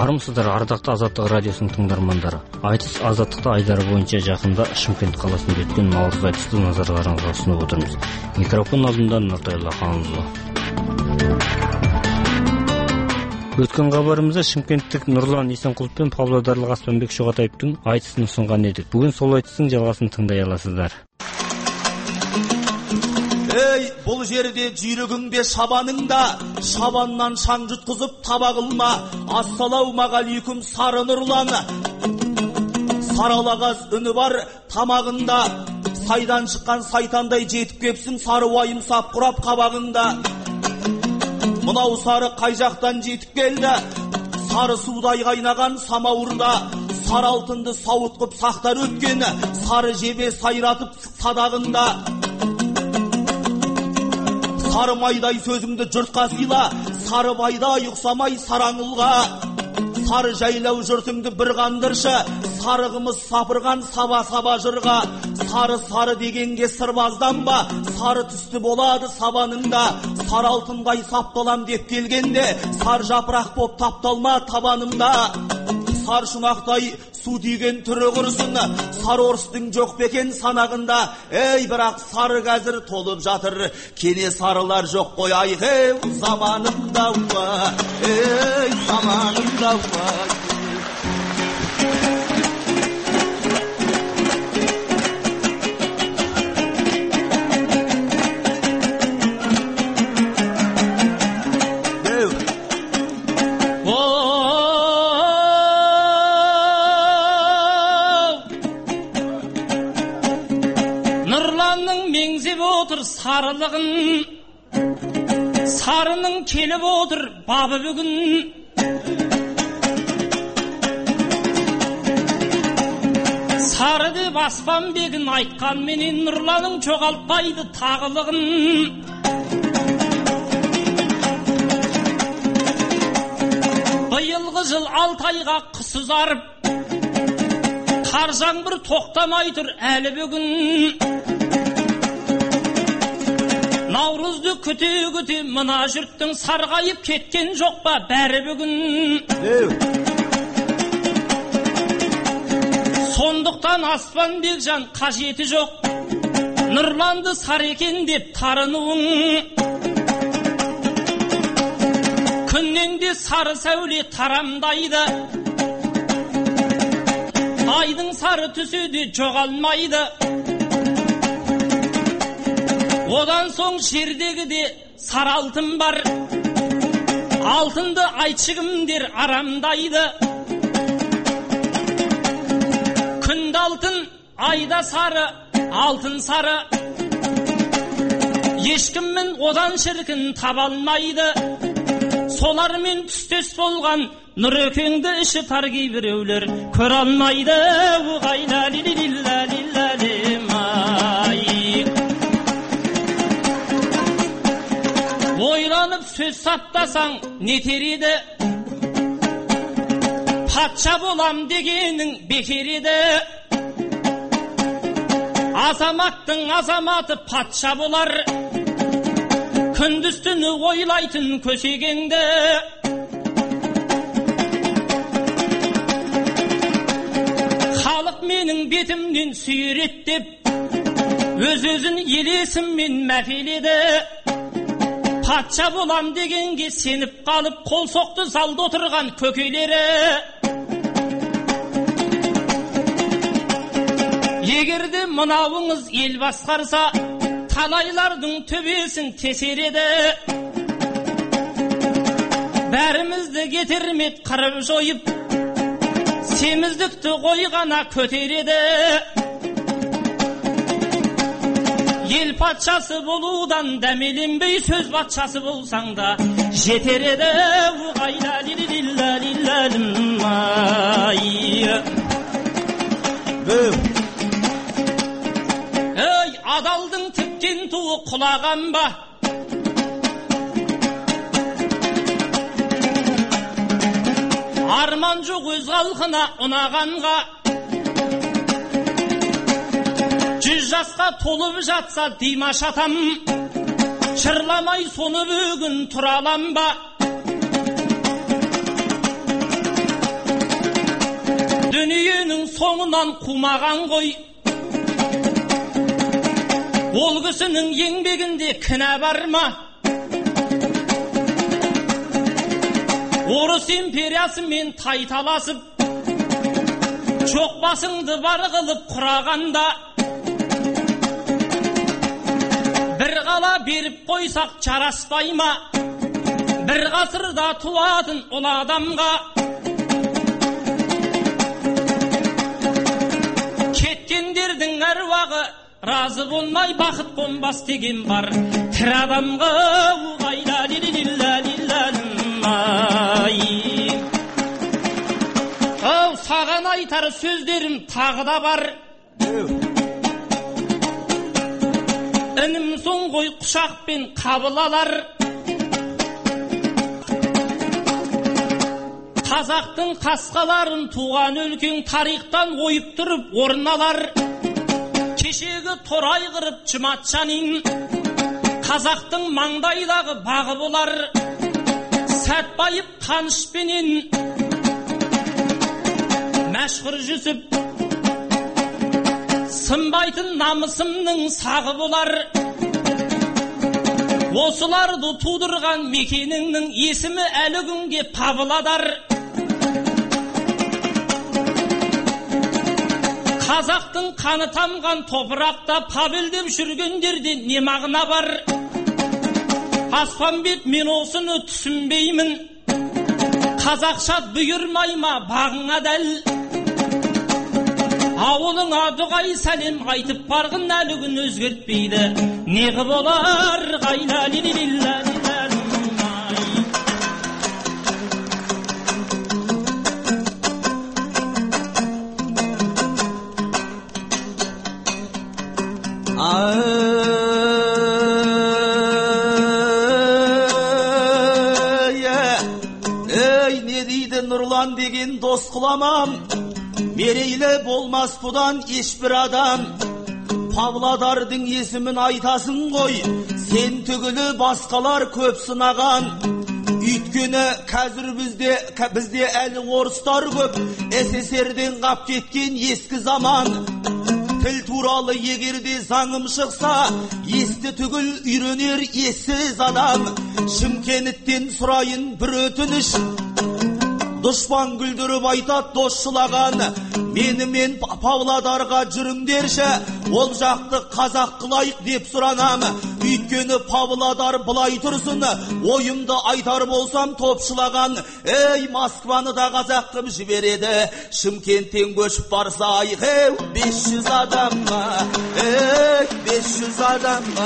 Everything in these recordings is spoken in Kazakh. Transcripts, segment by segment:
Армысыздар, ардақты Азаттық радиосының тыңдармандары. Айтыс Азаттықты айдары бойынша жақында Шымкент қаласында өткен наурыз айтысты назарларыңызға ұсынып отырмыз. Микрофон алдында Нұртай Лаханұлы. Өткен хабарымызда шымкенттік Нұрлан Есенқұлов пен павлодарлық Аспанбек Шоғатаевтың айтысын ұсынған едік. Бүгін сол айтыстың жалғасын тыңдай аласыздар. Ей, бұл жерде жүйрігіңде шабаныңда, шабаннан шаң жұтқызып таба қылма. Ассалаумағалейкум сары Нұрлан. Саралағаз үні бар тамағында, сайдан шыққан сайтандай жетіп кепсің, сары уайым сап құрап қабағында. Мынау сары қай жақтан жетіп келді, сары судай қайнаған самауырда, сары алтынды сауытқып сақтар өткен, сары жебе сайратып садағында. Сары майдай сөзіңді жұртқа сыйла, сары байдай ұқсамай сараңылға. Сары жайлау жұртыңды бір қандыршы, сарығымыз сапырған саба-саба жырға. Сары дегенге сырбазданба, сары түсті болады сабаныңда. Сары алтындай сапталам деп келгенде, сары жапырақ боп тапталма табанымда. Сары шұнақтай су тиген түрі құрсын, сары орыстың жоқ бекен санағында. Ей, бірақ сары қазір толып жатыр, кене сарылар жоқ қой, айғай заманымда ва, ей заманымда ва. Сарылығын, сарының келіп отыр бабы бүгін. Сары деп Аспанбегін айтқан менен Нұрланың жоғалтпайды тағылығын. Биылғы жыл 6 айға қыс ұзарып, қар жаңбыр тоқтамай тұр әлі бүгін. Наурызды күте-күте мына жұрттың сарғайып кеткен жоқ па бәрі бүгін. Сондықтан Аспанбек жан қажеті жоқ, Нұрланды сары екен деп тарынуың. Күннен де сары сәуле тарамдайды, айдың сары түсі де жоғалмайды. Одан соң жердегі де сары алтын бар, алтынды айтшығымдер арамдайды. Күнді алтын, айда сары, алтын сары, ешкіммен одан шіркін табалмайды. Солармен түстес болған Нұрекеңді іші тар кейбіреулер көр алмайды. Уғайла лилилилла лилалимай. Ойланып сөз саптасаң нетер еді, патша болам дегенің бекер еді. Азаматтың азаматы патша болар, күндіз түні ойлайтын көсегеңді. Халық менің бетімнен сүйрет деп, өз-өзін елесіммен мәпеледі. Патша болам дегенге сеніп қалып, қол соқты залда отырған көкелері. Егерде мынауыңыз ел басқарса, талайлардың төбесін тесереді. Бәрімізді кетермет қырып жойып, семіздікті қойғана көтереді. Ел патшасы болудан дәмеленбей, сөз патшасы болсаң да жетер еді. Уғайла лилилилла лилалимай. Ей, адалдың тіккен туы құлаған ба? Арман жоқ өз халқына ұнағанға. 100 жасқа толып жатса Димаш атам, шырламай соны бүгін тұралам ба? Дүниенің соңынан қумаған ғой, ол кісінің еңбегінде кінә бар ма? Орыс империясымен тайталасып, жоқ басыңды бар қылып құрағанда, бір қала беріп қойсақ жараспай ма? Бір ғасырда туатын ол адамға кеткендердің әруағы разы болмай бақыт қонбас деген бар. Тірі адамға уғайла лилилилалилалмай. Ау, саған айтар сөздерім тағы да бар. Інім соң ғой құшақпен қабыл алар. Қазақтың қасқаларын туған өлкең тарихтан ойып тұрып орын алар. Кешегі торай қырып Жұматжанин қазақтың маңдайдағы бағы болар. Сәтбайып Қанышпенен Мәшһүр Жүсіп сынбайтын намысымның сағы болар. Осыларды тудырған мекеніңнің есімі әлі күнге Павлодар. Қазақтың қаны тамған топырақта павелдеп жүргендерде не мағына бар? Аспанбет, мен осыны түсінбеймін. Қазақша бұйырмай ма бағыңа дәл? Ауылыңа дұғай сәлем айтып барғын әлі күн өзгертпейді. Неғі болар ғайла лилилилалилалмай. Не дейді Нұрлан деген дос қыламам, мерейлі болмас бұдан ешбір адам. Павлодардың есімін айтасың ғой, сен түгілі басқалар көп сынаған. Үйткені қазір бізде әлі орыстар көп, СССРден қап кеткен ескі заман. Тіл туралы егерде заңым шықса, есті түгіл үйренер ессіз адам. Шымкенттен сұрайын бір өтініш, дұшпан күлдіріп айтат досшылаған. Менімен Павлодарға жүріңдерші, ол жақты қазақ қылайық деп сұранам. Үйткені Павлодар былай тұрсын, ойымды айтар болсам топшылаған. Ей, Москваны да қазақ қып жібереді, Шымкенттен көшіп барсайық. 500 адамға, 500 адамға.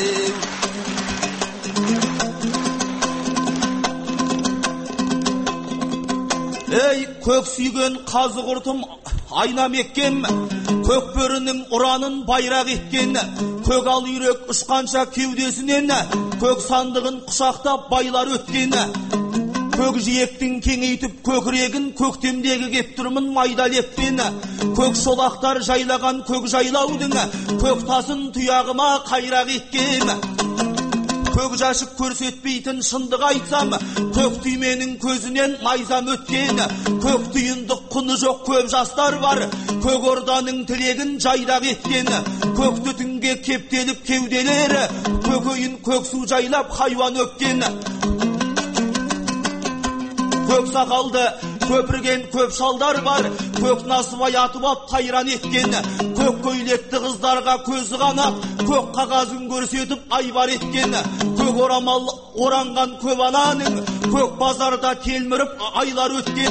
Ей, көк сүйген қазы құртым айнам еккен, көк бөрінің ұранын байрақ еткен, көк ал үйрек ұшқанша кеудесінен, көк сандығын құшақтап байлар өткен, көк жиектің кеңейтіп көкірегін көктемдегі кеп тұрмын майда леппен, көк шолақтар жайлаған көк жайлаудың, көк тасын тұяғыма қайрақ еткен. Көк жашық көрсетпейтін шындық айтсам, көк түйменің көзінен майзам өткен. Көк түйіндік құны жоқ көп жастар бар, көк орданың тілегін жайдақ еткен. Көк түтінге кептеліп кеуделері, көк ойын көк су жайлап хайуан өпкен. Көк сақалды көпірген көп шалдар бар, көк насыбай атып ап қайран еткен. Көк көйлекті қыздарға көзі қанап, көк қағазын көрсетіп айбар еткен. Көк орамал оранған көп ананың, көк базарда телміріп айлар өткен.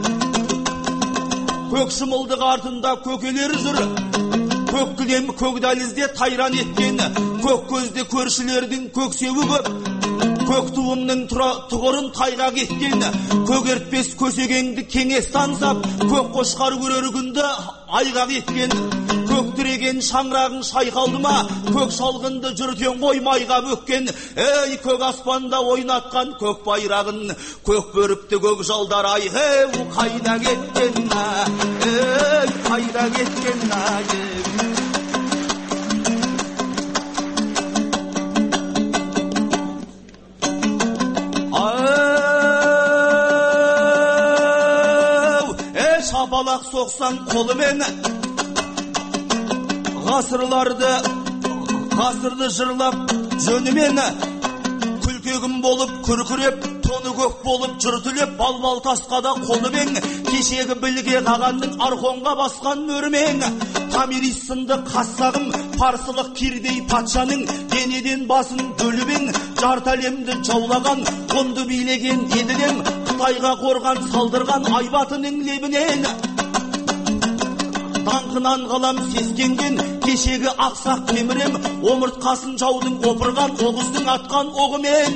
Көк шымылдық артында көкелер жүр, көк кілем көк дәлізде тайран еткен. Көк көзде көршілердің көксеуі көп, көк туымның тұғырын тайғақ еткен. Көк ертпес көсегеңді кеңес таңсап, көк қошқар көрер күнді айғақ еткен. Көк тіреген шаңырағың шайқалды ма, көк шалғынды жүртен қоймайға бөккен. Ей, көк аспанда ойнатқан көк байрағын, көк бөрікті көк жалдар ай, қайда кеткен, қайда кеткен, шапалақ соқсаң қолымен, ғасырды жырлап жөнімен, күлкегім болып күркіреп, тоны көк болып жұртылеп, балбал тасқа да қолымен, кешегі білге қағанның арқонға басқан өрмен, Тамирис сынды қассағым, парсылық кирдей патшаның, денеден басын бөлібен, жарты әлемді жаулаған, қонды билеген еділем, Қытайға қорған салдырған айбатының лебінен. Даңқынан қалам сескенген, кешегі ақсақ темірем, омыртқасын жаудың опырған, оғыздың атқан оғымен.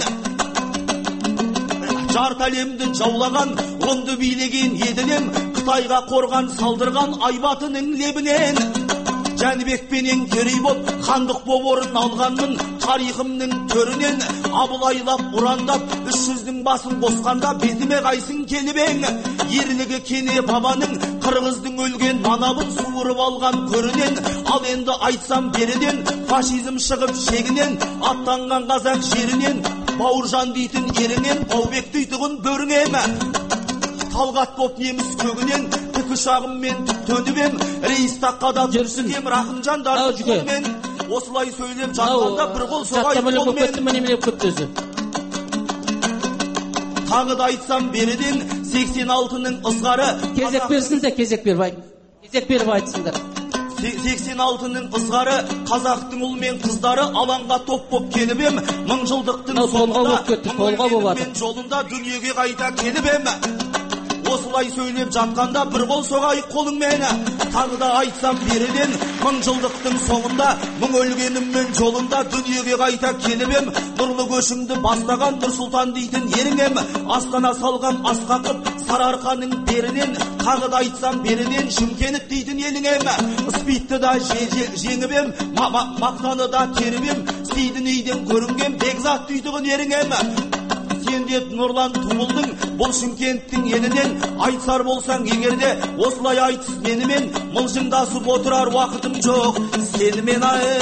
Жарты әлемді жаулаған, қонды билеген еділем, Қытайға қорған салдырған айбатының лебінен. Жәнібекпенен керей боп, хандық боп орын алғанмын, тарихымның төрінен, абылайлап, ұрандап, 300-дің басын қосқанда, бетіме қайсын келібең. Ерлігі кене бабаның, қырғыздың өлген манабын суырып алған көрінен, ал енді айтсам беріден, фашизм шығып шегінен, аттанған қазақ жерінен, Бауыржан дейтін ерінен, Баубек дейтұғын бөріңеме. Талғат боп неміс көгінен, тік ұшағыммен төнібем, рейс таққада түрсігем, Рақымжандардың қолымен. Осылай сөйлеп жатқанда бір қол соғай қолымен. Тағы да айтсам беріден, 86-ның ызғары. Кезек берсіңдер, кезек беріп айтсыңдар. 86-ның ызғары, қазақтың ұл мен қыздары алаңға топ боп келібем, мыңжылдықтың соңында, мыңөлгеніммен жолында дүниеге қайта келібем. Осылай сөйлеп жатқанда бір қол соғай қолыңмен. Тағы да айтсам беріден, мыңжылдықтың соңында, мыңөлгеніммен жолында дүниеге қайта келібем. Нұрлы көшіңді бастаған Нұрсұлтан дейтін еріңем, астана салған асқақып Сарыарқаның берінен. Тағы да айтсам беріден, Шымкент дейтін еліңем. Спитті да жеңібем, мақтаны да терібем, Сейдінейден көрінген Бекзат дейтін еріңем. Сен деп Нұрлан туылдың, бұл Шымкенттің елінен, айтсар болсаң егерде, осылай айтыс менімен, мылжыңдасып отырар уақытым жоқ, сенімен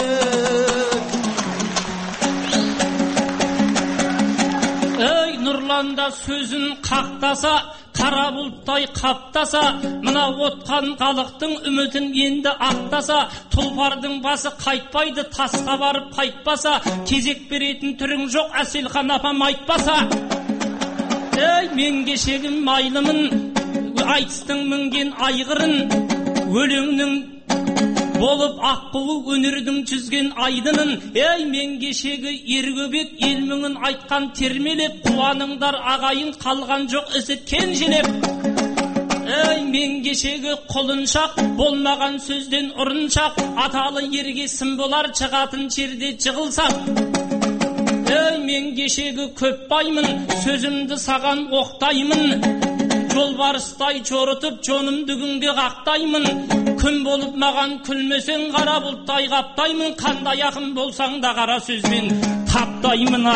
Ей, Нұрланда сөзін қақтаса, қара бұлттай қаптаса, мына отқан халықтың үмітін енді ақтаса, тұлпардың басы қайтпайды, тасқа барып қайтпаса, кезек беретін түрің жоқ, Әселхан апам айтпаса. Ей, мен кешегім майлымын, айтыстың мінген айғырын, өлеңнің болып аққуы өнердің жүзген айдынын. Ей, мен кешегі ергөбек елміңін айтқан термелеп, қуаныңдар ағайын, қалған жоқ ізі кенжелеп. Ей, мен кешегі құлыншақ, болмаған сөзден ұрыншақ, аталы ерге сым болар, шығатын жерде жығылсақ. Ей, мен кешегі көп баймын, сөзімді саған оқтаймын, жолбарыстай жорытып, жонымды күнге қақтаймын. Күн болып маған күлмесең, қара бұлттай қаптаймын, қандай ақын болсаң да қара сөзбен таптаймын.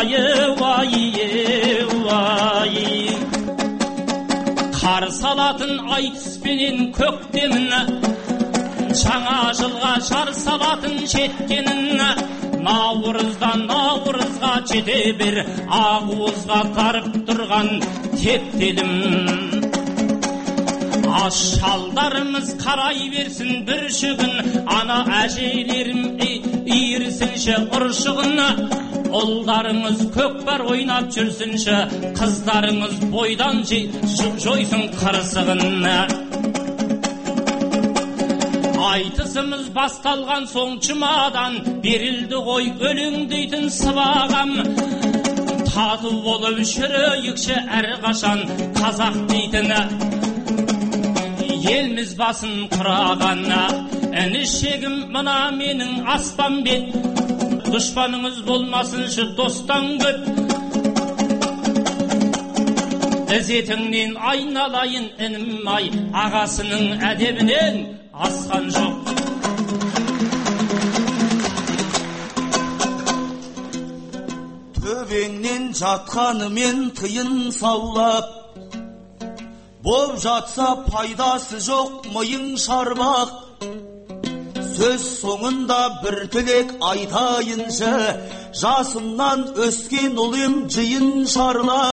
Ай, қар салатын айтыспенен көктемін, жаңа жылға жар салатын жеткенін, наурызға жете бер, ақуызға қарып тұрған тептелім. Аш шалдарымыз қарай берсін бір шүгін, ана әжейлерім иірсінші ұршығын, ұлдарыңыз көкпар ойнап жүрсінші, қыздарыңыз бойдан жойсын қырсығын. Айтысымыз басталған соң жұмадан, берілді ғой өлең дейтін сыбағам. Тату болып жүрейікші әрқашан, қазақ дейтіні елміз басын құраған. Інішегім мына менің аспан бет, дұшпаныңыз болмасыншы достан көп. Ізетіңнен айналайын інім ай, ағасының әдебінен асқан жоқ. Төбеңнен жатқанымен тыйын саулап, боп жатса пайдасы жоқ миың шарбақ. Сөз соңында бір тілек айтайыншы, жасымнан өскен ұлым жиын шарлап.